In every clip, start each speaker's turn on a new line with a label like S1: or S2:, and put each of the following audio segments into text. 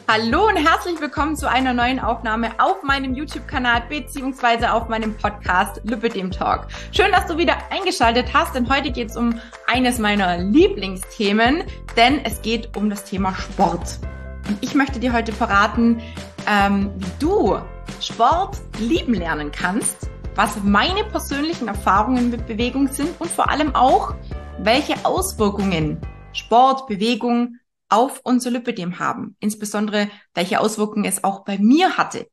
S1: Hallo und herzlich willkommen zu einer neuen Aufnahme auf meinem YouTube-Kanal beziehungsweise auf meinem Podcast Lipidem Talk. Schön, dass du wieder eingeschaltet hast, denn heute geht es um eines meiner Lieblingsthemen, denn es geht um das Thema Sport. Und ich möchte dir heute verraten, wie du Sport lieben lernen kannst, was meine persönlichen Erfahrungen mit Bewegung sind und vor allem auch, welche Auswirkungen Sport, Bewegung auf unser Lipidem haben. Insbesondere, welche Auswirkungen es auch bei mir hatte.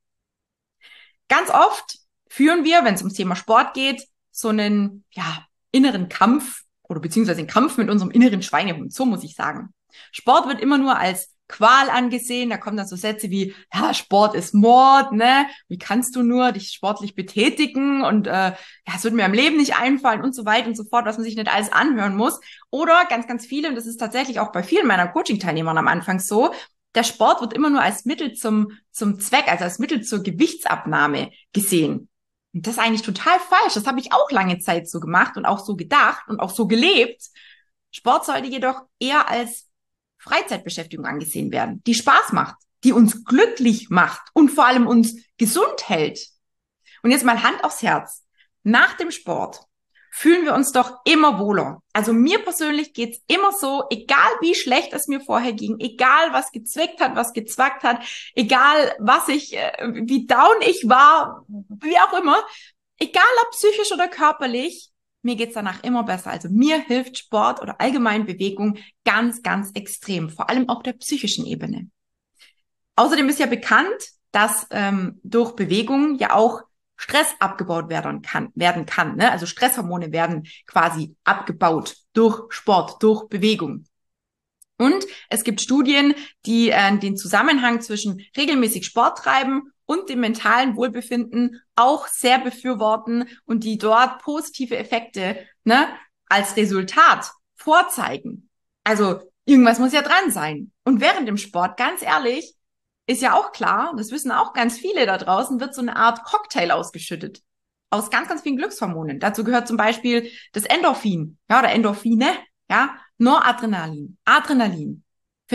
S1: Ganz oft führen wir, wenn es ums Thema Sport geht, so einen inneren Kampf oder beziehungsweise einen Kampf mit unserem inneren Schweinehund, so muss ich sagen. Sport wird immer nur als Qual angesehen, da kommen dann so Sätze wie, ja, Sport ist Mord, ne? Wie kannst du nur dich sportlich betätigen und es wird mir im Leben nicht einfallen und so weiter und so fort, was man sich nicht alles anhören muss. Oder ganz, ganz viele, und das ist tatsächlich auch bei vielen meiner Coaching-Teilnehmern am Anfang so, der Sport wird immer nur als Mittel zum Zweck, also als Mittel zur Gewichtsabnahme gesehen. Und das ist eigentlich total falsch. Das habe ich auch lange Zeit so gemacht und auch so gedacht und auch so gelebt. Sport sollte jedoch eher als Freizeitbeschäftigung angesehen werden, die Spaß macht, die uns glücklich macht und vor allem uns gesund hält. Und jetzt mal Hand aufs Herz. Nach dem Sport fühlen wir uns doch immer wohler. Also mir persönlich geht's immer so, egal wie schlecht es mir vorher ging, egal was gezwickt hat, was gezwackt hat, egal wie down ich war, wie auch immer, egal ob psychisch oder körperlich, mir geht's danach immer besser. Also mir hilft Sport oder allgemein Bewegung ganz, ganz extrem, vor allem auf der psychischen Ebene. Außerdem ist ja bekannt, dass durch Bewegung ja auch Stress abgebaut werden kann. Ne? Also Stresshormone werden quasi abgebaut durch Sport, durch Bewegung. Und es gibt Studien, die den Zusammenhang zwischen regelmäßig Sport treiben und dem mentalen Wohlbefinden auch sehr befürworten und die dort positive Effekte als Resultat vorzeigen. Also irgendwas muss ja dran sein. Und während dem Sport, ganz ehrlich, ist ja auch klar, das wissen auch ganz viele da draußen, wird so eine Art Cocktail ausgeschüttet. Aus ganz, ganz vielen Glückshormonen. Dazu gehört zum Beispiel das Endorphin, oder Endorphine, Noradrenalin, Adrenalin,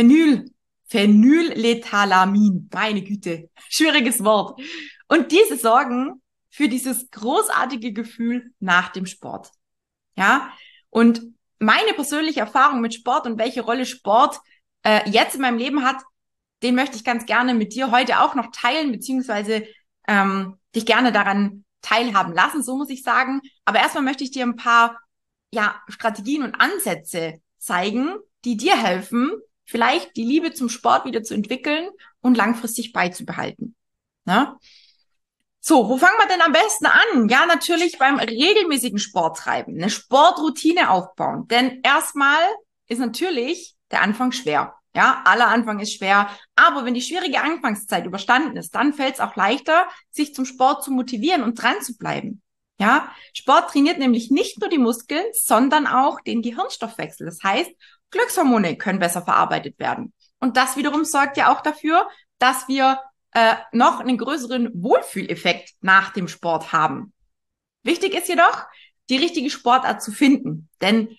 S1: Phenylethalamin, meine Güte, schwieriges Wort. Und diese sorgen für dieses großartige Gefühl nach dem Sport. Ja, und meine persönliche Erfahrung mit Sport und welche Rolle Sport jetzt in meinem Leben hat, den möchte ich ganz gerne mit dir heute auch noch teilen, beziehungsweise dich gerne daran teilhaben lassen, so muss ich sagen. Aber erstmal möchte ich dir ein paar Strategien und Ansätze zeigen, die dir helfen, vielleicht die Liebe zum Sport wieder zu entwickeln und langfristig beizubehalten. Na? So, wo fangen wir denn am besten an? Ja, natürlich beim regelmäßigen Sport treiben, eine Sportroutine aufbauen. Denn erstmal ist natürlich der Anfang schwer. Ja, aller Anfang ist schwer. Aber wenn die schwierige Anfangszeit überstanden ist, dann fällt es auch leichter, sich zum Sport zu motivieren und dran zu bleiben. Ja, Sport trainiert nämlich nicht nur die Muskeln, sondern auch den Gehirnstoffwechsel. Das heißt, Glückshormone können besser verarbeitet werden. Und das wiederum sorgt ja auch dafür, dass wir noch einen größeren Wohlfühleffekt nach dem Sport haben. Wichtig ist jedoch, die richtige Sportart zu finden. Denn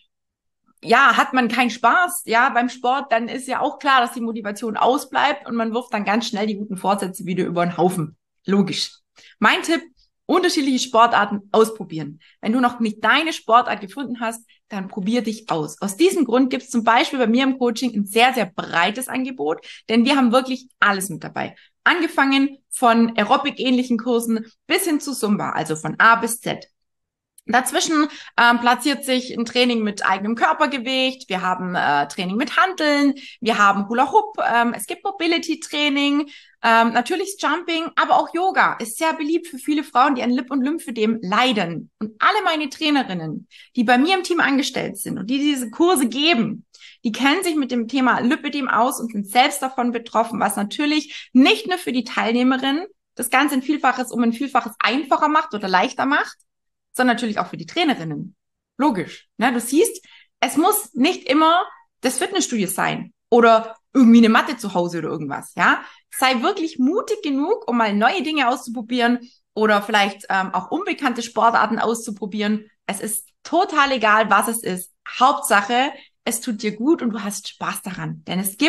S1: hat man keinen Spaß, beim Sport, dann ist ja auch klar, dass die Motivation ausbleibt und man wirft dann ganz schnell die guten Vorsätze wieder über den Haufen. Logisch. Mein Tipp: unterschiedliche Sportarten ausprobieren. Wenn du noch nicht deine Sportart gefunden hast, dann probier dich aus. Aus diesem Grund gibt es zum Beispiel bei mir im Coaching ein sehr, sehr breites Angebot, denn wir haben wirklich alles mit dabei. Angefangen von Aerobic-ähnlichen Kursen bis hin zu Zumba, also von A bis Z. Dazwischen platziert sich ein Training mit eigenem Körpergewicht, wir haben Training mit Hanteln, wir haben Hula Hoop, es gibt Mobility-Training, natürlich Jumping, aber auch Yoga ist sehr beliebt für viele Frauen, die an Lip- und Lymphödem leiden. Und alle meine Trainerinnen, die bei mir im Team angestellt sind und die diese Kurse geben, die kennen sich mit dem Thema Lipödem aus und sind selbst davon betroffen, was natürlich nicht nur für die Teilnehmerin das Ganze um ein Vielfaches einfacher macht oder leichter macht, sondern natürlich auch für die Trainerinnen. Logisch. Ne? Du siehst, es muss nicht immer das Fitnessstudio sein oder irgendwie eine Matte zu Hause oder irgendwas. Ja, sei wirklich mutig genug, um mal neue Dinge auszuprobieren oder vielleicht auch unbekannte Sportarten auszuprobieren. Es ist total egal, was es ist. Hauptsache, es tut dir gut und du hast Spaß daran. Denn es gibt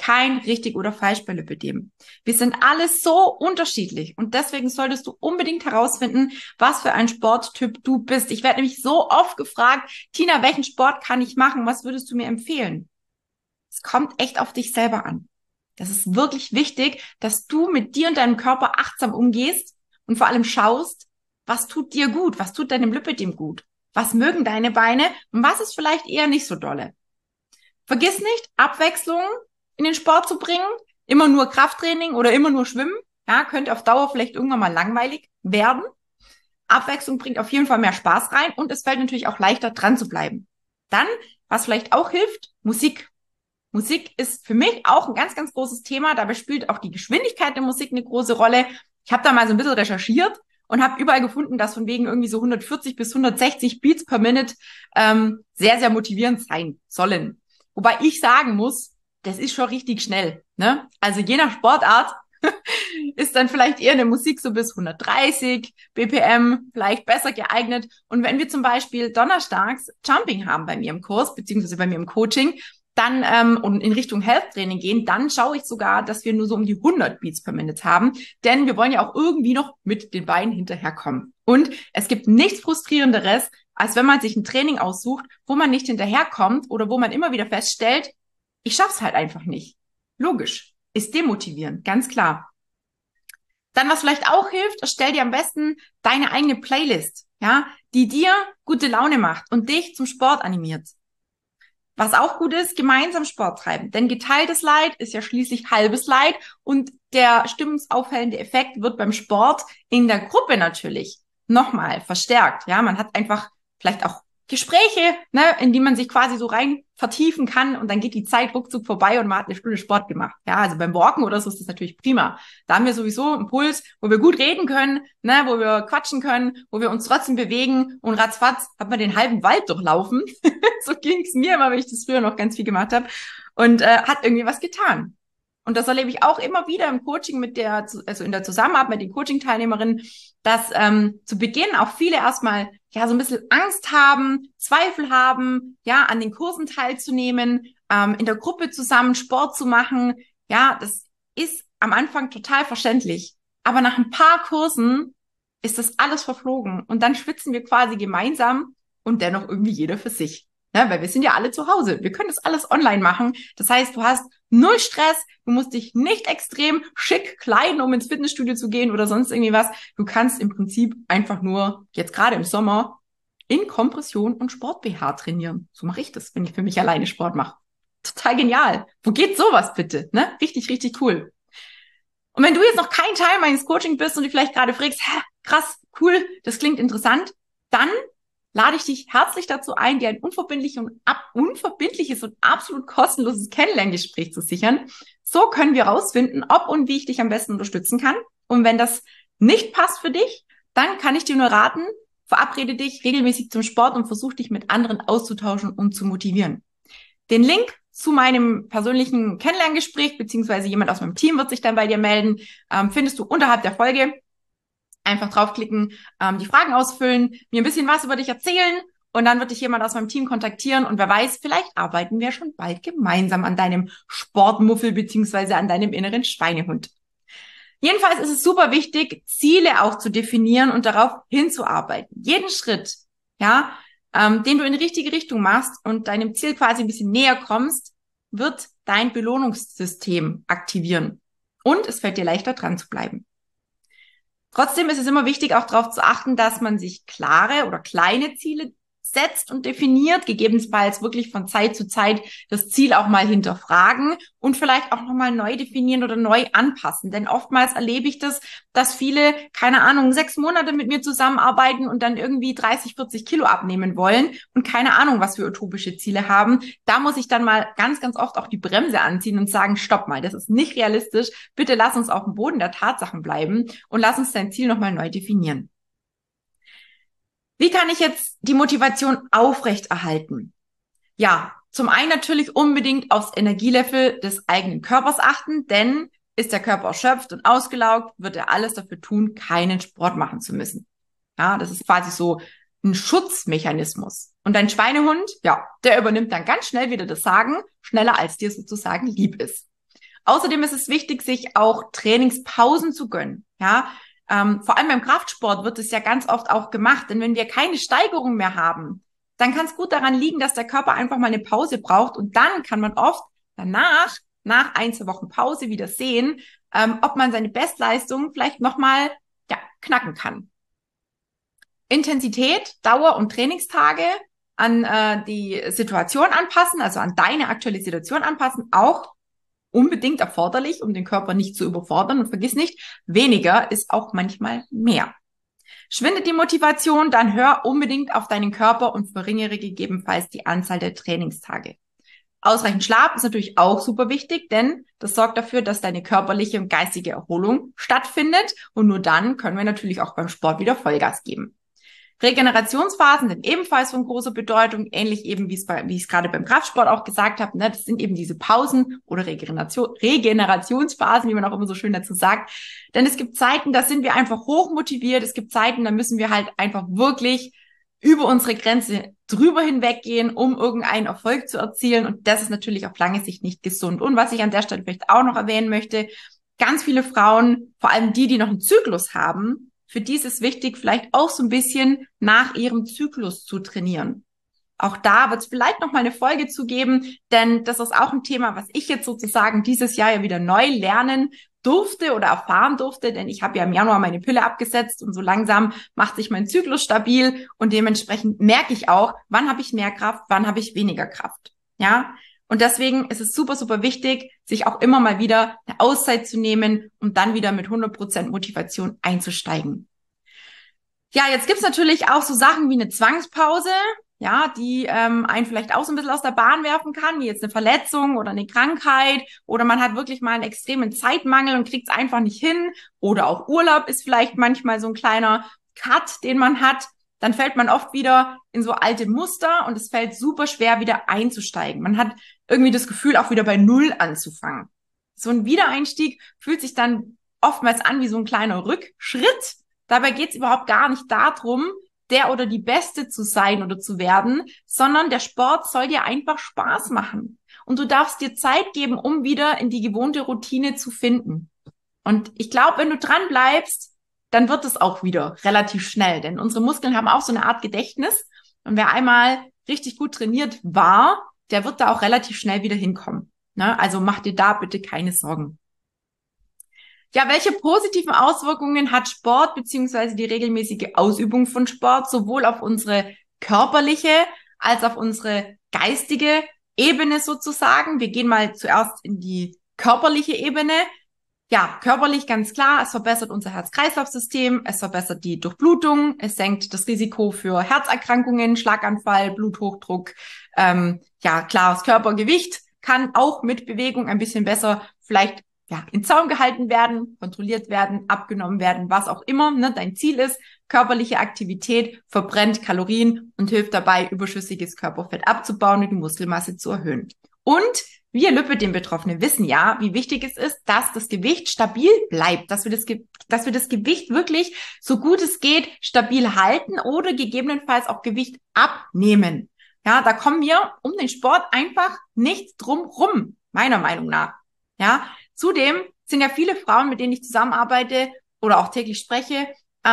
S1: kein richtig oder falsch bei Lipödem. Wir sind alle so unterschiedlich und deswegen solltest du unbedingt herausfinden, was für ein Sporttyp du bist. Ich werde nämlich so oft gefragt, Tina, welchen Sport kann ich machen? Was würdest du mir empfehlen? Es kommt echt auf dich selber an. Das ist wirklich wichtig, dass du mit dir und deinem Körper achtsam umgehst und vor allem schaust, was tut dir gut, was tut deinem Lipödem gut, was mögen deine Beine und was ist vielleicht eher nicht so dolle. Vergiss nicht, Abwechslung in den Sport zu bringen, immer nur Krafttraining oder immer nur Schwimmen, ja, könnte auf Dauer vielleicht irgendwann mal langweilig werden. Abwechslung bringt auf jeden Fall mehr Spaß rein und es fällt natürlich auch leichter dran zu bleiben. Dann, was vielleicht auch hilft, Musik. Musik ist für mich auch ein ganz, ganz großes Thema. Dabei spielt auch die Geschwindigkeit der Musik eine große Rolle. Ich habe da mal so ein bisschen recherchiert und habe überall gefunden, dass von wegen irgendwie so 140 bis 160 Beats per Minute sehr, sehr motivierend sein sollen. Wobei ich sagen muss, das ist schon richtig schnell, ne? Also je nach Sportart ist dann vielleicht eher eine Musik so bis 130 BPM vielleicht besser geeignet. Und wenn wir zum Beispiel donnerstags Jumping haben bei mir im Kurs, beziehungsweise bei mir im Coaching, dann und in Richtung Health-Training gehen, dann schaue ich sogar, dass wir nur so um die 100 Beats per Minute haben, denn wir wollen ja auch irgendwie noch mit den Beinen hinterherkommen. Und es gibt nichts Frustrierenderes, als wenn man sich ein Training aussucht, wo man nicht hinterherkommt oder wo man immer wieder feststellt, ich schaff's halt einfach nicht. Logisch, ist demotivierend, ganz klar. Dann, was vielleicht auch hilft, erstell dir am besten deine eigene Playlist, ja, die dir gute Laune macht und dich zum Sport animiert. Was auch gut ist, gemeinsam Sport treiben. Denn geteiltes Leid ist ja schließlich halbes Leid und der stimmungsaufhellende Effekt wird beim Sport in der Gruppe natürlich nochmal verstärkt. Ja, man hat einfach vielleicht auch Gespräche, ne, in die man sich quasi so rein vertiefen kann und dann geht die Zeit ruckzuck vorbei und man hat eine Stunde Sport gemacht. Ja, also beim Walken oder so ist das natürlich prima. Da haben wir sowieso einen Puls, wo wir gut reden können, ne, wo wir quatschen können, wo wir uns trotzdem bewegen und ratzfatz hat man den halben Wald durchlaufen. So ging's mir immer, wenn ich das früher noch ganz viel gemacht habe und hat irgendwie was getan. Und das erlebe ich auch immer wieder im Coaching also in der Zusammenarbeit mit den Coaching-Teilnehmerinnen, dass zu Beginn auch viele erstmal ja so ein bisschen Angst haben, Zweifel haben, ja, an den Kursen teilzunehmen, in der Gruppe zusammen Sport zu machen. Ja, das ist am Anfang total verständlich. Aber nach ein paar Kursen ist das alles verflogen. Und dann schwitzen wir quasi gemeinsam und dennoch irgendwie jeder für sich. Ja, weil wir sind ja alle zu Hause. Wir können das alles online machen. Das heißt, du hast null Stress. Du musst dich nicht extrem schick kleiden, um ins Fitnessstudio zu gehen oder sonst irgendwie was. Du kannst im Prinzip einfach nur, jetzt gerade im Sommer, in Kompression und Sport-BH trainieren. So mache ich das, wenn ich für mich alleine Sport mache. Total genial. Wo geht sowas bitte? Ne? Richtig, richtig cool. Und wenn du jetzt noch kein Teil meines Coachings bist und dich vielleicht gerade fragst, krass, cool, das klingt interessant, dann lade ich dich herzlich dazu ein, dir ein unverbindliches und absolut kostenloses Kennenlerngespräch zu sichern. So können wir rausfinden, ob und wie ich dich am besten unterstützen kann. Und wenn das nicht passt für dich, dann kann ich dir nur raten, verabrede dich regelmäßig zum Sport und versuch dich mit anderen auszutauschen und zu motivieren. Den Link zu meinem persönlichen Kennenlerngespräch, beziehungsweise jemand aus meinem Team wird sich dann bei dir melden, findest du unterhalb der Folge. Einfach draufklicken, die Fragen ausfüllen, mir ein bisschen was über dich erzählen und dann wird dich jemand aus meinem Team kontaktieren und wer weiß, vielleicht arbeiten wir schon bald gemeinsam an deinem Sportmuffel beziehungsweise an deinem inneren Schweinehund. Jedenfalls ist es super wichtig, Ziele auch zu definieren und darauf hinzuarbeiten. Jeden Schritt, ja, den du in die richtige Richtung machst und deinem Ziel quasi ein bisschen näher kommst, wird dein Belohnungssystem aktivieren und es fällt dir leichter dran zu bleiben. Trotzdem ist es immer wichtig, auch darauf zu achten, dass man sich klare oder kleine Ziele setzt und definiert, gegebenenfalls wirklich von Zeit zu Zeit das Ziel auch mal hinterfragen und vielleicht auch nochmal neu definieren oder neu anpassen. Denn oftmals erlebe ich das, dass viele, keine Ahnung, 6 Monate mit mir zusammenarbeiten und dann irgendwie 30, 40 Kilo abnehmen wollen und keine Ahnung, was für utopische Ziele haben. Da muss ich dann mal ganz, ganz oft auch die Bremse anziehen und sagen, stopp mal, das ist nicht realistisch. Bitte lass uns auf dem Boden der Tatsachen bleiben und lass uns dein Ziel nochmal neu definieren. Wie kann ich jetzt die Motivation aufrechterhalten? Ja, zum einen natürlich unbedingt aufs Energielevel des eigenen Körpers achten, denn ist der Körper erschöpft und ausgelaugt, wird er alles dafür tun, keinen Sport machen zu müssen. Ja, das ist quasi so ein Schutzmechanismus. Und dein Schweinehund, ja, der übernimmt dann ganz schnell wieder das Sagen, schneller als dir sozusagen lieb ist. Außerdem ist es wichtig, sich auch Trainingspausen zu gönnen. Ja, vor allem beim Kraftsport wird es ja ganz oft auch gemacht, denn wenn wir keine Steigerung mehr haben, dann kann es gut daran liegen, dass der Körper einfach mal eine Pause braucht und dann kann man oft danach, nach 1-2 Wochen Pause wieder sehen, ob man seine Bestleistung vielleicht nochmal knacken kann. Intensität, Dauer und Trainingstage an die Situation anpassen, also an deine aktuelle Situation anpassen, auch unbedingt erforderlich, um den Körper nicht zu überfordern. Und vergiss nicht, weniger ist auch manchmal mehr. Schwindet die Motivation, dann hör unbedingt auf deinen Körper und verringere gegebenenfalls die Anzahl der Trainingstage. Ausreichend Schlaf ist natürlich auch super wichtig, denn das sorgt dafür, dass deine körperliche und geistige Erholung stattfindet. Und nur dann können wir natürlich auch beim Sport wieder Vollgas geben. Regenerationsphasen sind ebenfalls von großer Bedeutung, ähnlich eben wie ich es gerade beim Kraftsport auch gesagt habe. Ne? Das sind eben diese Pausen oder Regenerationsphasen, wie man auch immer so schön dazu sagt. Denn es gibt Zeiten, da sind wir einfach hochmotiviert. Es gibt Zeiten, da müssen wir halt einfach wirklich über unsere Grenze drüber hinweggehen, um irgendeinen Erfolg zu erzielen. Und das ist natürlich auf lange Sicht nicht gesund. Und was ich an der Stelle vielleicht auch noch erwähnen möchte, ganz viele Frauen, vor allem die noch einen Zyklus haben, für die ist es wichtig, vielleicht auch so ein bisschen nach ihrem Zyklus zu trainieren. Auch da wird es vielleicht noch mal eine Folge zu geben, denn das ist auch ein Thema, was ich jetzt sozusagen dieses Jahr ja wieder neu lernen durfte oder erfahren durfte, denn ich habe ja im Januar meine Pille abgesetzt und so langsam macht sich mein Zyklus stabil und dementsprechend merke ich auch, wann habe ich mehr Kraft, wann habe ich weniger Kraft. Ja, und deswegen ist es super, super wichtig, sich auch immer mal wieder eine Auszeit zu nehmen, um dann wieder mit 100% Motivation einzusteigen. Ja, jetzt gibt's natürlich auch so Sachen wie eine Zwangspause, ja, die einen vielleicht auch so ein bisschen aus der Bahn werfen kann, wie jetzt eine Verletzung oder eine Krankheit oder man hat wirklich mal einen extremen Zeitmangel und kriegt's einfach nicht hin oder auch Urlaub ist vielleicht manchmal so ein kleiner Cut, den man hat. Dann fällt man oft wieder in so alte Muster und es fällt super schwer, wieder einzusteigen. Man hat irgendwie das Gefühl, auch wieder bei Null anzufangen. So ein Wiedereinstieg fühlt sich dann oftmals an wie so ein kleiner Rückschritt. Dabei geht es überhaupt gar nicht darum, der oder die Beste zu sein oder zu werden, sondern der Sport soll dir einfach Spaß machen. Und du darfst dir Zeit geben, um wieder in die gewohnte Routine zu finden. Und ich glaube, wenn du dran bleibst, dann wird es auch wieder relativ schnell. Denn unsere Muskeln haben auch so eine Art Gedächtnis. Und wer einmal richtig gut trainiert war, der wird da auch relativ schnell wieder hinkommen. Ne? Also mach dir da bitte keine Sorgen. Ja, welche positiven Auswirkungen hat Sport beziehungsweise die regelmäßige Ausübung von Sport sowohl auf unsere körperliche als auf unsere geistige Ebene sozusagen? Wir gehen mal zuerst in die körperliche Ebene. Ja, körperlich ganz klar, es verbessert unser Herz-Kreislauf-System, es verbessert die Durchblutung, es senkt das Risiko für Herzerkrankungen, Schlaganfall, Bluthochdruck. Ja, klar, das Körpergewicht kann auch mit Bewegung ein bisschen besser vielleicht in Zaum gehalten werden, kontrolliert werden, abgenommen werden, was auch immer dein Ziel ist. Körperliche Aktivität verbrennt Kalorien und hilft dabei, überschüssiges Körperfett abzubauen und die Muskelmasse zu erhöhen. Und wir Lipödem-Betroffene wissen ja, wie wichtig es ist, dass das Gewicht stabil bleibt, dass wir das Gewicht wirklich so gut es geht stabil halten oder gegebenenfalls auch Gewicht abnehmen. Ja, da kommen wir um den Sport einfach nicht drum rum, meiner Meinung nach. Ja, zudem sind ja viele Frauen, mit denen ich zusammenarbeite oder auch täglich spreche,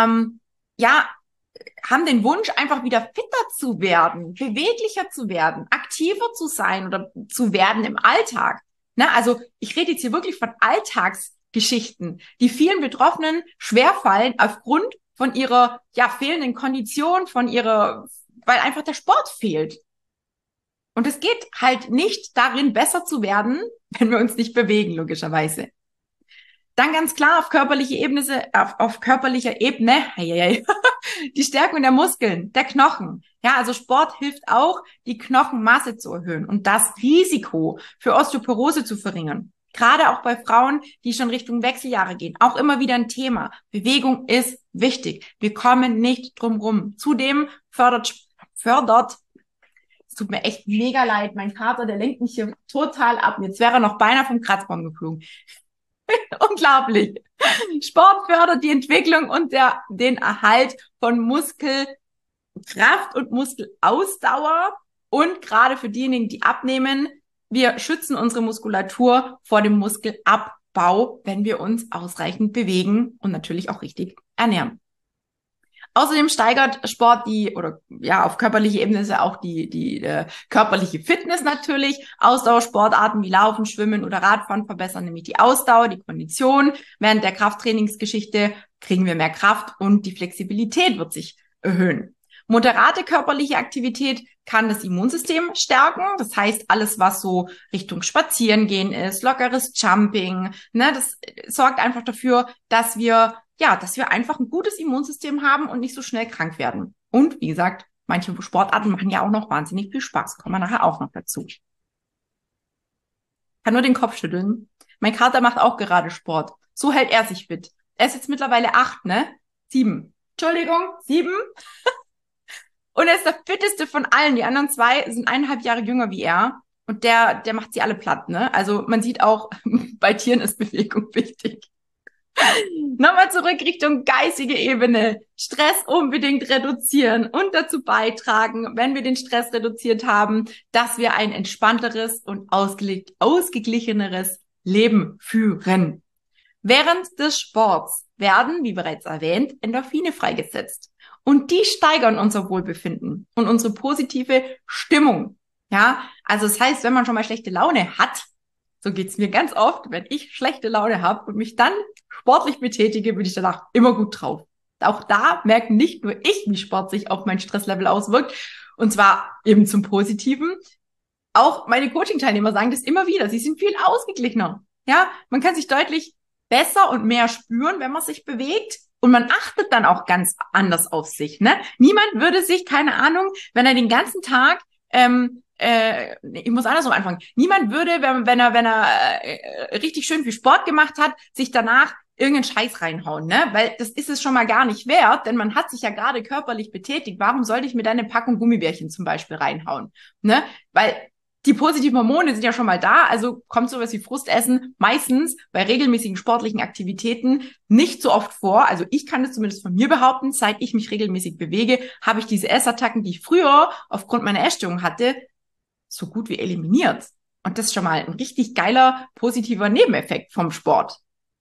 S1: haben den Wunsch, einfach wieder fitter zu werden, beweglicher zu werden, aktiver zu sein oder zu werden im Alltag. Ne? Also ich rede jetzt hier wirklich von Alltagsgeschichten, die vielen Betroffenen schwerfallen aufgrund von ihrer fehlenden Kondition, weil einfach der Sport fehlt. Und es geht halt nicht darin, besser zu werden, wenn wir uns nicht bewegen, logischerweise. Dann ganz klar auf körperlicher Ebene, die Stärkung der Muskeln, der Knochen. Ja, also Sport hilft auch, die Knochenmasse zu erhöhen und das Risiko für Osteoporose zu verringern. Gerade auch bei Frauen, die schon Richtung Wechseljahre gehen. Auch immer wieder ein Thema. Bewegung ist wichtig. Wir kommen nicht drum rum. Zudem fördert, es tut mir echt mega leid, mein Kater, der lenkt mich hier total ab. Jetzt wäre er noch beinahe vom Kratzbaum geflogen. Unglaublich. Sport fördert die Entwicklung und den Erhalt von Muskelkraft und Muskelausdauer. Und gerade für diejenigen, die abnehmen, wir schützen unsere Muskulatur vor dem Muskelabbau, wenn wir uns ausreichend bewegen und natürlich auch richtig ernähren. Außerdem steigert Sport auf körperlicher Ebene ist ja auch die körperliche Fitness natürlich. Ausdauersportarten wie Laufen, Schwimmen oder Radfahren verbessern nämlich die Ausdauer, die Kondition. Während der Krafttrainingsgeschichte kriegen wir mehr Kraft und die Flexibilität wird sich erhöhen. Moderate körperliche Aktivität kann das Immunsystem stärken. Das heißt, alles, was so Richtung Spazierengehen ist, lockeres Jumping, ne, das sorgt einfach dafür, dass wir einfach ein gutes Immunsystem haben und nicht so schnell krank werden. Und wie gesagt, manche Sportarten machen ja auch noch wahnsinnig viel Spaß. Kommen wir nachher auch noch dazu. Kann nur den Kopf schütteln. Mein Kater macht auch gerade Sport. So hält er sich fit. Er ist jetzt mittlerweile 8, ne? 7. Entschuldigung, 7. Und er ist der fitteste von allen. Die anderen 2 sind 1,5 Jahre jünger wie er. Und der macht sie alle platt, ne? Also man sieht auch, bei Tieren ist Bewegung wichtig. Nochmal zurück Richtung geistige Ebene. Stress unbedingt reduzieren und dazu beitragen, wenn wir den Stress reduziert haben, dass wir ein entspannteres und ausgeglicheneres Leben führen. Während des Sports werden, wie bereits erwähnt, Endorphine freigesetzt. Und die steigern unser Wohlbefinden und unsere positive Stimmung. Ja, also das heißt, wenn man schon mal schlechte Laune hat, so geht's mir ganz oft, wenn ich schlechte Laune habe und mich dann sportlich betätige, bin ich danach immer gut drauf. Auch da merken nicht nur ich, wie Sport sich auf mein Stresslevel auswirkt, und zwar eben zum Positiven. Auch meine Coaching-Teilnehmer sagen das immer wieder. Sie sind viel ausgeglichener. Ja, man kann sich deutlich besser und mehr spüren, wenn man sich bewegt. Und man achtet dann auch ganz anders auf sich. Ne? Niemand würde sich, keine Ahnung, wenn er den ganzen Tag ich muss andersrum anfangen. Niemand würde, wenn er richtig schön viel Sport gemacht hat, sich danach irgendeinen Scheiß reinhauen, ne? Weil das ist es schon mal gar nicht wert, denn man hat sich ja gerade körperlich betätigt. Warum sollte ich mir dann eine Packung Gummibärchen zum Beispiel reinhauen, ne? Weil die positiven Hormone sind ja schon mal da, also kommt sowas wie Frustessen meistens bei regelmäßigen sportlichen Aktivitäten nicht so oft vor. Also ich kann das zumindest von mir behaupten, seit ich mich regelmäßig bewege, habe ich diese Essattacken, die ich früher aufgrund meiner Essstörung hatte, so gut wie eliminiert. Und das ist schon mal ein richtig geiler, positiver Nebeneffekt vom Sport.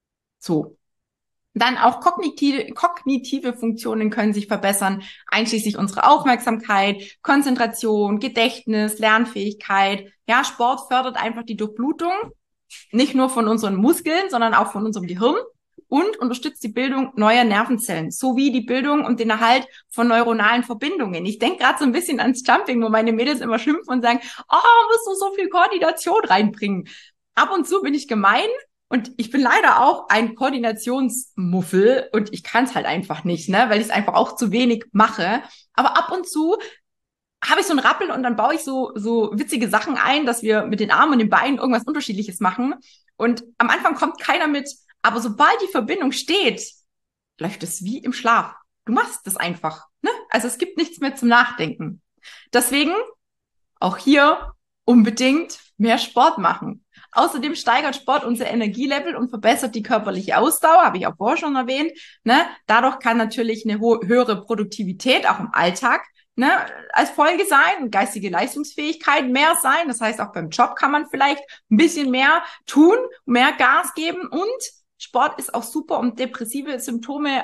S1: So. Dann auch kognitive Funktionen können sich verbessern, einschließlich unsere Aufmerksamkeit, Konzentration, Gedächtnis, Lernfähigkeit. Ja, Sport fördert einfach die Durchblutung, nicht nur von unseren Muskeln, sondern auch von unserem Gehirn und unterstützt die Bildung neuer Nervenzellen sowie die Bildung und den Erhalt von neuronalen Verbindungen. Ich denke gerade so ein bisschen ans Jumping, wo meine Mädels immer schimpfen und sagen, oh, musst du so viel Koordination reinbringen. Ab und zu bin ich gemein. Und ich bin leider auch ein Koordinationsmuffel und ich kann es halt einfach nicht, ne, weil ich es einfach auch zu wenig mache. Aber ab und zu habe ich so einen Rappel und dann baue ich so witzige Sachen ein, dass wir mit den Armen und den Beinen irgendwas Unterschiedliches machen. Und am Anfang kommt keiner mit, aber sobald die Verbindung steht, läuft es wie im Schlaf. Du machst das einfach, ne? Also es gibt nichts mehr zum Nachdenken. Deswegen auch hier unbedingt mehr Sport machen. Außerdem steigert Sport unser Energielevel und verbessert die körperliche Ausdauer, habe ich auch vorher schon erwähnt. Ne? Dadurch kann natürlich eine höhere Produktivität auch im Alltag, ne, als Folge sein und geistige Leistungsfähigkeit mehr sein. Das heißt, auch beim Job kann man vielleicht ein bisschen mehr tun, mehr Gas geben. Und Sport ist auch super, um depressive Symptome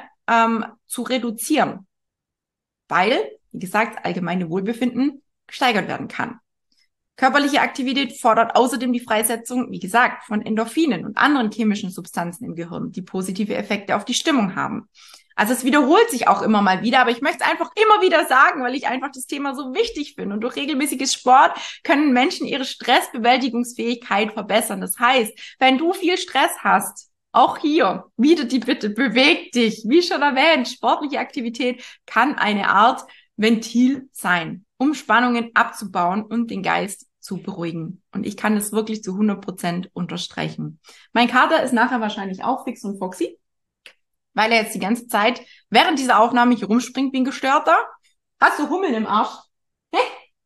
S1: zu reduzieren, weil, wie gesagt, allgemeine Wohlbefinden gesteigert werden kann. Körperliche Aktivität fordert außerdem die Freisetzung, wie gesagt, von Endorphinen und anderen chemischen Substanzen im Gehirn, die positive Effekte auf die Stimmung haben. Also es wiederholt sich auch immer mal wieder, aber ich möchte es einfach immer wieder sagen, weil ich einfach das Thema so wichtig finde. Und durch regelmäßiges Sport können Menschen ihre Stressbewältigungsfähigkeit verbessern. Das heißt, wenn du viel Stress hast, auch hier, wieder die Bitte, beweg dich. Wie schon erwähnt, sportliche Aktivität kann eine Art Ventil sein, um Spannungen abzubauen und den Geist zu beruhigen. Und ich kann das wirklich zu 100% unterstreichen. Mein Kater ist nachher wahrscheinlich auch fix und foxy, weil er jetzt die ganze Zeit während dieser Aufnahme hier rumspringt wie ein Gestörter. Hast du Hummeln im Arsch? Hä?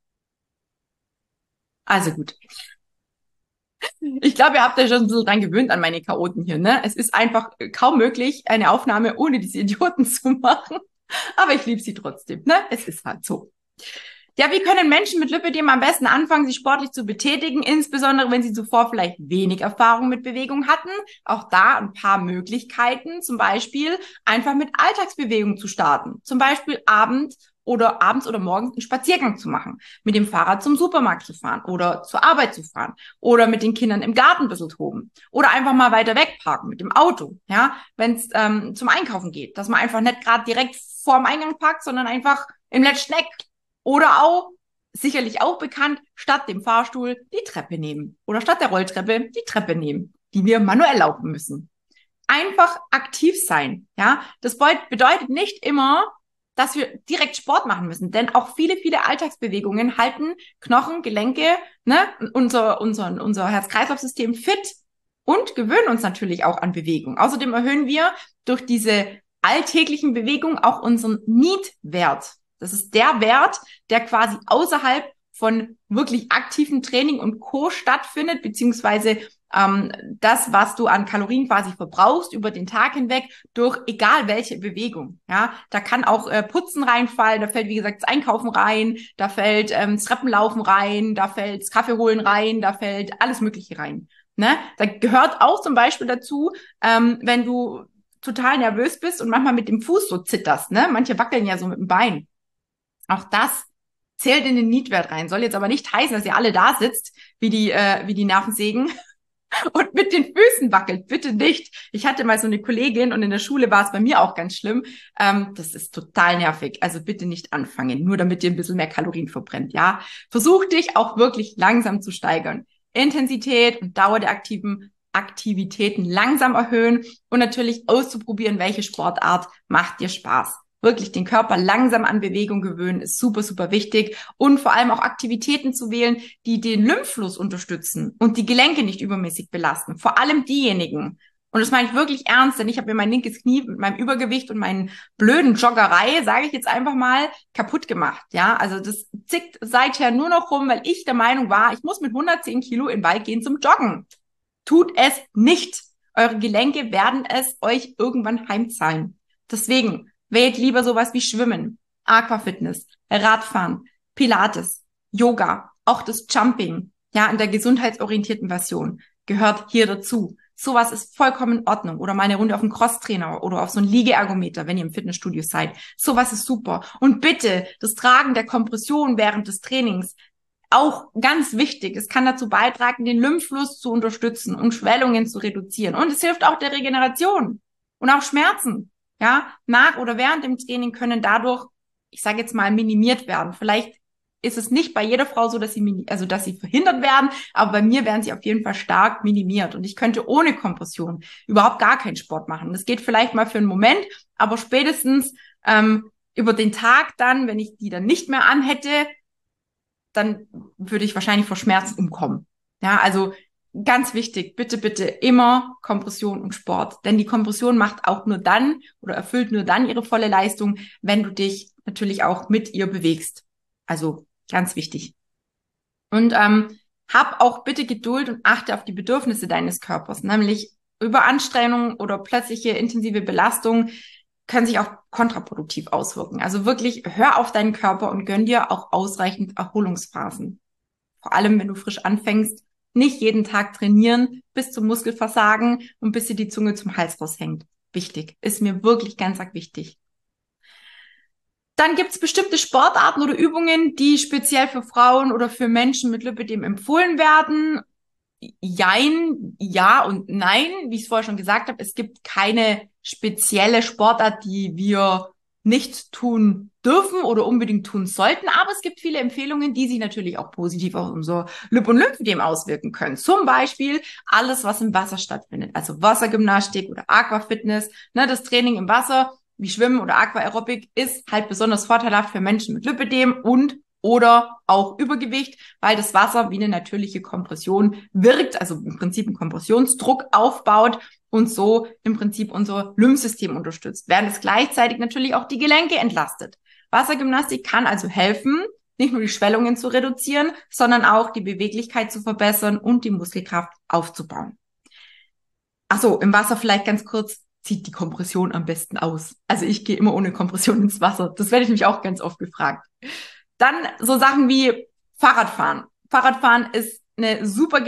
S1: Also gut. Ich glaube, ihr habt euch schon ein bisschen dran gewöhnt an meine Chaoten hier, ne? Es ist einfach kaum möglich, eine Aufnahme ohne diese Idioten zu machen. Aber ich liebe sie trotzdem, ne? Es ist halt so. Ja, wie können Menschen mit Lipödem am besten anfangen, sich sportlich zu betätigen, insbesondere wenn sie zuvor vielleicht wenig Erfahrung mit Bewegung hatten? Auch da ein paar Möglichkeiten, zum Beispiel einfach mit Alltagsbewegung zu starten. Zum Beispiel abends oder morgens einen Spaziergang zu machen, mit dem Fahrrad zum Supermarkt zu fahren oder zur Arbeit zu fahren oder mit den Kindern im Garten ein bisschen toben oder einfach mal weiter weg parken mit dem Auto, ja, wenn es zum Einkaufen geht, dass man einfach nicht gerade direkt vorm Eingang parkt, sondern einfach im letzten Eck. Oder auch, sicherlich auch bekannt, statt dem Fahrstuhl die Treppe nehmen. Oder statt der Rolltreppe die Treppe nehmen, die wir manuell laufen müssen. Einfach aktiv sein, ja. Das bedeutet nicht immer, dass wir direkt Sport machen müssen, denn auch viele Alltagsbewegungen halten Knochen, Gelenke, ne, unser Herz-Kreislauf-System fit und gewöhnen uns natürlich auch an Bewegung. Außerdem erhöhen wir durch diese alltäglichen Bewegungen auch unseren Need-Wert. Das ist der Wert, der quasi außerhalb von wirklich aktivem Training und Co. stattfindet, beziehungsweise das, was du an Kalorien quasi verbrauchst über den Tag hinweg durch egal welche Bewegung. Ja, da kann auch Putzen reinfallen, da fällt wie gesagt das Einkaufen rein, da fällt das Treppenlaufen rein, da fällt das Kaffee holen rein, da fällt alles Mögliche rein. Ne? Da gehört auch zum Beispiel dazu, wenn du total nervös bist und manchmal mit dem Fuß so zitterst. Ne? Manche wackeln ja so mit dem Bein. Auch das zählt in den Need-Wert rein. Soll jetzt aber nicht heißen, dass ihr alle da sitzt, wie die Nervensägen und mit den Füßen wackelt. Bitte nicht. Ich hatte mal so eine Kollegin und in der Schule war es bei mir auch ganz schlimm. Das ist total nervig. Also bitte nicht anfangen, nur damit ihr ein bisschen mehr Kalorien verbrennt. Ja, versuch dich auch wirklich langsam zu steigern. Intensität und Dauer der Aktivitäten langsam erhöhen und natürlich auszuprobieren, welche Sportart macht dir Spaß. Wirklich den Körper langsam an Bewegung gewöhnen, ist super wichtig. Und vor allem auch Aktivitäten zu wählen, die den Lymphfluss unterstützen und die Gelenke nicht übermäßig belasten. Vor allem diejenigen. Und das meine ich wirklich ernst, denn ich habe mir mein linkes Knie mit meinem Übergewicht und meinen blöden Joggerei, sage ich jetzt einfach mal, kaputt gemacht. Ja, also das zickt seither nur noch rum, weil ich der Meinung war, ich muss mit 110 Kilo in den Wald gehen zum Joggen. Tut es nicht. Eure Gelenke werden es euch irgendwann heimzahlen. Deswegen wählt lieber sowas wie Schwimmen, Aquafitness, Radfahren, Pilates, Yoga, auch das Jumping, ja, in der gesundheitsorientierten Version gehört hier dazu. Sowas ist vollkommen in Ordnung. Oder mal eine Runde auf einen Crosstrainer oder auf so einen Liegeergometer, wenn ihr im Fitnessstudio seid. Sowas ist super. Und bitte, das Tragen der Kompression während des Trainings, auch ganz wichtig. Es kann dazu beitragen, den Lymphfluss zu unterstützen und Schwellungen zu reduzieren. Und es hilft auch der Regeneration und auch Schmerzen. Ja, nach oder während dem Training können dadurch, ich sage jetzt mal, minimiert werden. Vielleicht ist es nicht bei jeder Frau so, dass sie verhindert werden, aber bei mir werden sie auf jeden Fall stark minimiert. Und ich könnte ohne Kompression überhaupt gar keinen Sport machen. Das geht vielleicht mal für einen Moment, aber spätestens über den Tag dann, wenn ich die dann nicht mehr anhätte, dann würde ich wahrscheinlich vor Schmerzen umkommen. Ja, also ganz wichtig, bitte immer Kompression und Sport. Denn die Kompression macht auch nur dann oder erfüllt nur dann ihre volle Leistung, wenn du dich natürlich auch mit ihr bewegst. Also ganz wichtig. Und hab auch bitte Geduld und achte auf die Bedürfnisse deines Körpers. Nämlich Überanstrengung oder plötzliche intensive Belastung können sich auch kontraproduktiv auswirken. Also wirklich hör auf deinen Körper und gönn dir auch ausreichend Erholungsphasen. Vor allem, wenn du frisch anfängst, nicht jeden Tag trainieren bis zum Muskelversagen und bis dir die Zunge zum Hals raushängt. Wichtig. Ist mir wirklich ganz arg wichtig. Dann gibt es bestimmte Sportarten oder Übungen, die speziell für Frauen oder für Menschen mit Lipödem empfohlen werden. Jein, ja und nein. Wie ich es vorher schon gesagt habe, es gibt keine spezielle Sportart, die wir nicht tun dürfen oder unbedingt tun sollten. Aber es gibt viele Empfehlungen, die sich natürlich auch positiv auf unser Lip- und Lymphödem auswirken können. Zum Beispiel alles, was im Wasser stattfindet. Also Wassergymnastik oder Aquafitness. Ne, das Training im Wasser, wie Schwimmen oder Aquaerobik, ist halt besonders vorteilhaft für Menschen mit Lipödem und oder auch Übergewicht, weil das Wasser wie eine natürliche Kompression wirkt, also im Prinzip einen Kompressionsdruck aufbaut und so im Prinzip unser Lymphsystem unterstützt, während es gleichzeitig natürlich auch die Gelenke entlastet. Wassergymnastik kann also helfen, nicht nur die Schwellungen zu reduzieren, sondern auch die Beweglichkeit zu verbessern und die Muskelkraft aufzubauen. Ach so, im Wasser vielleicht ganz kurz, zieht die Kompression am besten aus. Also ich gehe immer ohne Kompression ins Wasser. Das werde ich mich auch ganz oft gefragt. Dann so Sachen wie Fahrradfahren. Fahrradfahren ist eine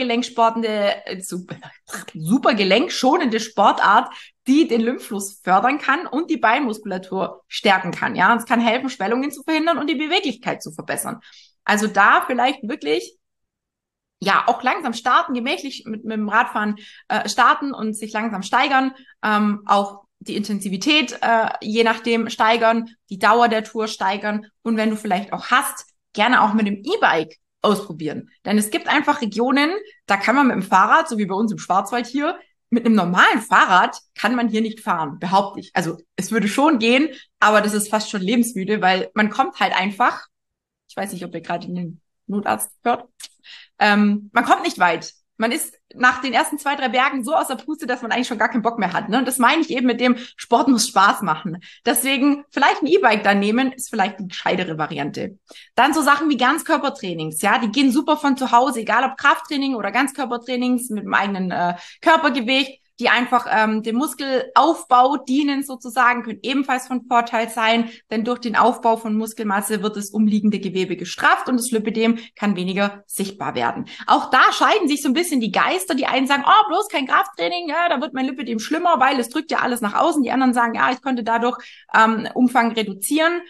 S1: super gelenkschonende Sportart, die den Lymphfluss fördern kann und die Beinmuskulatur stärken kann. Ja, und es kann helfen, Schwellungen zu verhindern und die Beweglichkeit zu verbessern. Also da vielleicht wirklich ja auch langsam starten, gemächlich mit dem Radfahren starten und sich langsam steigern, auch die Intensivität je nachdem steigern, die Dauer der Tour steigern und wenn du vielleicht auch hast, gerne auch mit dem E-Bike ausprobieren. Denn es gibt einfach Regionen, da kann man mit dem Fahrrad, so wie bei uns im Schwarzwald hier, mit einem normalen Fahrrad kann man hier nicht fahren, behaupte ich. Also es würde schon gehen, aber das ist fast schon lebensmüde, weil man kommt halt einfach, ich weiß nicht, ob ihr gerade den Notarzt hört, man kommt nicht weit. Man ist nach den ersten 2, 3 Bergen so aus der Puste, dass man eigentlich schon gar keinen Bock mehr hat. Ne? Und das meine ich eben mit dem Sport muss Spaß machen. Deswegen vielleicht ein E-Bike dann nehmen, ist vielleicht die gescheitere Variante. Dann so Sachen wie Ganzkörpertrainings. Ja, die gehen super von zu Hause, egal ob Krafttraining oder Ganzkörpertrainings mit dem eigenen Körpergewicht, die einfach dem Muskelaufbau dienen sozusagen, können ebenfalls von Vorteil sein, denn durch den Aufbau von Muskelmasse wird das umliegende Gewebe gestrafft und das Lipödem kann weniger sichtbar werden. Auch da scheiden sich so ein bisschen die Geister. Die einen sagen, oh, bloß kein Krafttraining, ja, da wird mein Lipödem schlimmer, weil es drückt ja alles nach außen. Die anderen sagen, ja, ich konnte dadurch Umfang reduzieren.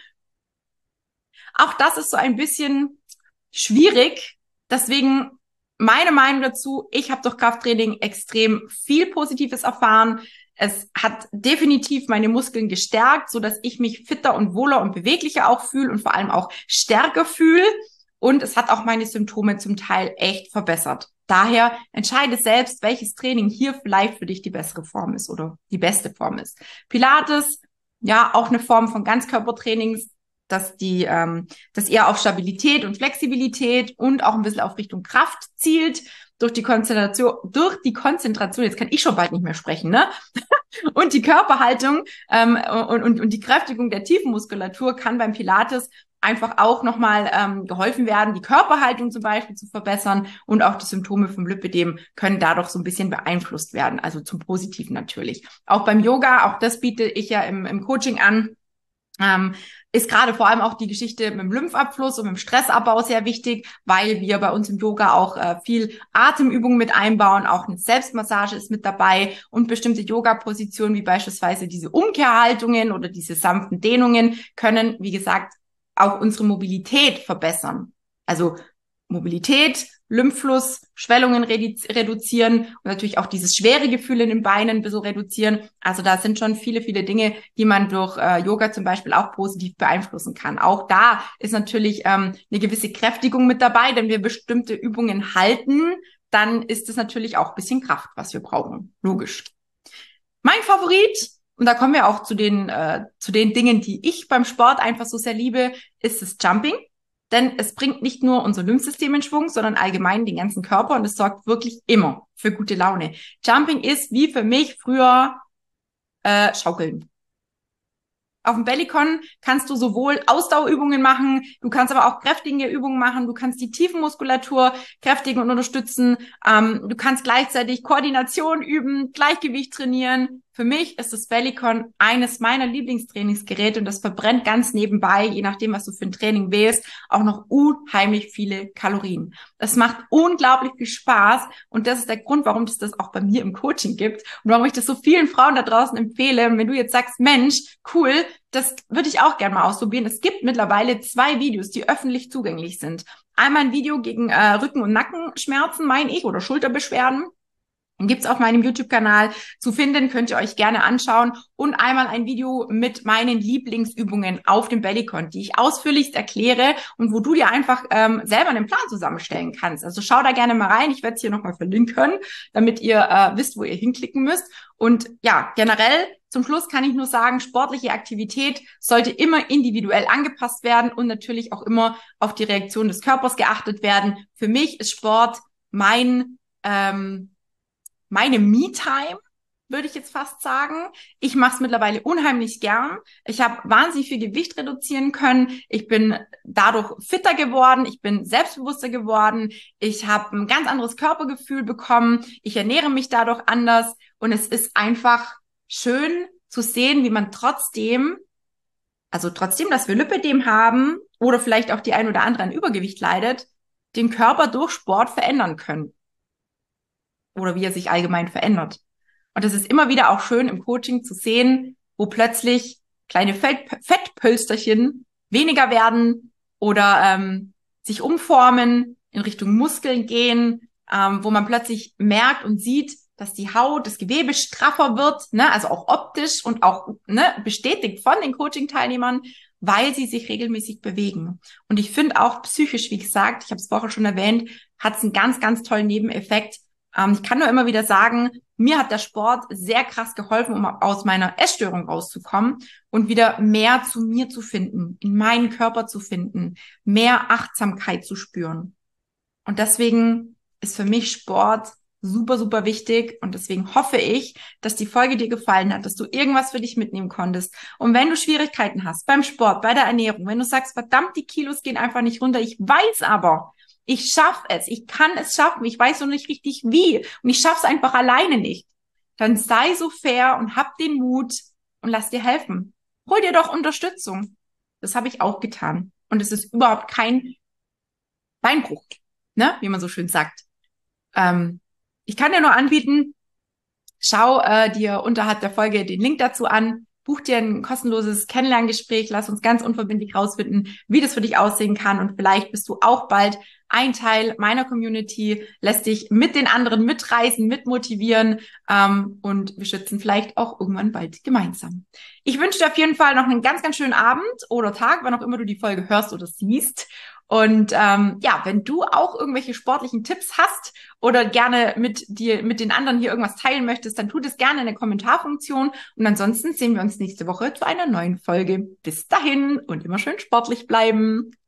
S1: Auch das ist so ein bisschen schwierig. Deswegen meine Meinung dazu, ich habe durch Krafttraining extrem viel Positives erfahren. Es hat definitiv meine Muskeln gestärkt, so dass ich mich fitter und wohler und beweglicher auch fühle und vor allem auch stärker fühle. Und es hat auch meine Symptome zum Teil echt verbessert. Daher entscheide selbst, welches Training hier vielleicht für dich die bessere Form ist oder die beste Form ist. Pilates, ja, auch eine Form von Ganzkörpertrainings, dass eher auf Stabilität und Flexibilität und auch ein bisschen auf Richtung Kraft zielt. Durch die Konzentration, jetzt kann ich schon bald nicht mehr sprechen, ne? Und die Körperhaltung und die Kräftigung der Tiefenmuskulatur kann beim Pilates einfach auch nochmal geholfen werden, die Körperhaltung zum Beispiel zu verbessern und auch die Symptome vom Lipödem können dadurch so ein bisschen beeinflusst werden, also zum Positiven natürlich. Auch beim Yoga, auch das biete ich ja im Coaching an, ist gerade vor allem auch die Geschichte mit dem Lymphabfluss und mit dem Stressabbau sehr wichtig, weil wir bei uns im Yoga auch viel Atemübungen mit einbauen, auch eine Selbstmassage ist mit dabei und bestimmte Yoga-Positionen wie beispielsweise diese Umkehrhaltungen oder diese sanften Dehnungen können, wie gesagt, auch unsere Mobilität verbessern. Also Mobilität, Lymphfluss, Schwellungen reduzieren und natürlich auch dieses schwere Gefühl in den Beinen ein bisschen reduzieren. Also da sind schon viele, viele Dinge, die man durch Yoga zum Beispiel auch positiv beeinflussen kann. Auch da ist natürlich eine gewisse Kräftigung mit dabei, denn wir bestimmte Übungen halten, dann ist es natürlich auch ein bisschen Kraft, was wir brauchen. Logisch. Mein Favorit, und da kommen wir auch zu den Dingen, die ich beim Sport einfach so sehr liebe, ist das Jumping. Denn es bringt nicht nur unser Lymphsystem in Schwung, sondern allgemein den ganzen Körper und es sorgt wirklich immer für gute Laune. Jumping ist wie für mich früher Schaukeln. Auf dem Bellycon kannst du sowohl Ausdauerübungen machen, du kannst aber auch kräftige Übungen machen, du kannst die Tiefenmuskulatur kräftigen und unterstützen, du kannst gleichzeitig Koordination üben, Gleichgewicht trainieren. Für mich ist das Bellycon eines meiner Lieblingstrainingsgeräte und das verbrennt ganz nebenbei, je nachdem, was du für ein Training wählst, auch noch unheimlich viele Kalorien. Das macht unglaublich viel Spaß und das ist der Grund, warum es das auch bei mir im Coaching gibt und warum ich das so vielen Frauen da draußen empfehle. Und wenn du jetzt sagst, Mensch, cool, das würde ich auch gerne mal ausprobieren. Es gibt mittlerweile 2 Videos, die öffentlich zugänglich sind. Einmal ein Video gegen Rücken- und Nackenschmerzen, meine ich, oder Schulterbeschwerden. Gibt's auf meinem YouTube-Kanal zu finden, könnt ihr euch gerne anschauen. Und einmal ein Video mit meinen Lieblingsübungen auf dem Bellycon, die ich ausführlichst erkläre und wo du dir einfach selber einen Plan zusammenstellen kannst. Also schau da gerne mal rein. Ich werde es hier nochmal verlinken, damit ihr wisst, wo ihr hinklicken müsst. Und ja, generell zum Schluss kann ich nur sagen, sportliche Aktivität sollte immer individuell angepasst werden und natürlich auch immer auf die Reaktion des Körpers geachtet werden. Für mich ist Sport meine Me-Time, würde ich jetzt fast sagen. Ich mache es mittlerweile unheimlich gern. Ich habe wahnsinnig viel Gewicht reduzieren können. Ich bin dadurch fitter geworden. Ich bin selbstbewusster geworden. Ich habe ein ganz anderes Körpergefühl bekommen. Ich ernähre mich dadurch anders. Und es ist einfach schön zu sehen, wie man trotzdem, dass wir Lipödem haben oder vielleicht auch die ein oder andere an Übergewicht leidet, den Körper durch Sport verändern können. Oder wie er sich allgemein verändert. Und das ist immer wieder auch schön im Coaching zu sehen, wo plötzlich kleine Fettpölsterchen weniger werden oder sich umformen, in Richtung Muskeln gehen, wo man plötzlich merkt und sieht, dass die Haut, das Gewebe straffer wird, ne, also auch optisch und auch ne, bestätigt von den Coaching-Teilnehmern, weil sie sich regelmäßig bewegen. Und ich finde auch psychisch, wie gesagt, ich habe es vorher schon erwähnt, hat es einen ganz, ganz tollen Nebeneffekt. Ich kann nur immer wieder sagen, mir hat der Sport sehr krass geholfen, um aus meiner Essstörung rauszukommen und wieder mehr zu mir zu finden, in meinen Körper zu finden, mehr Achtsamkeit zu spüren. Und deswegen ist für mich Sport super, super wichtig. Und deswegen hoffe ich, dass die Folge dir gefallen hat, dass du irgendwas für dich mitnehmen konntest. Und wenn du Schwierigkeiten hast beim Sport, bei der Ernährung, wenn du sagst, verdammt, die Kilos gehen einfach nicht runter, ich weiß aber, ich schaffe es, ich kann es schaffen, ich weiß noch nicht richtig wie und ich schaffe es einfach alleine nicht, dann sei so fair und hab den Mut und lass dir helfen. Hol dir doch Unterstützung. Das habe ich auch getan. Und es ist überhaupt kein Beinbruch, ne, wie man so schön sagt. Ich kann dir nur anbieten, schau dir unterhalb der Folge den Link dazu an, buch dir ein kostenloses Kennenlerngespräch, lass uns ganz unverbindlich rausfinden, wie das für dich aussehen kann und vielleicht bist du auch bald ein Teil meiner Community, lässt dich mit den anderen mitreisen, mitmotivieren und wir schützen vielleicht auch irgendwann bald gemeinsam. Ich wünsche dir auf jeden Fall noch einen ganz, ganz schönen Abend oder Tag, wann auch immer du die Folge hörst oder siehst. Und ja, wenn du auch irgendwelche sportlichen Tipps hast oder gerne mit den anderen hier irgendwas teilen möchtest, dann tu das gerne in der Kommentarfunktion. Und ansonsten sehen wir uns nächste Woche zu einer neuen Folge. Bis dahin und immer schön sportlich bleiben.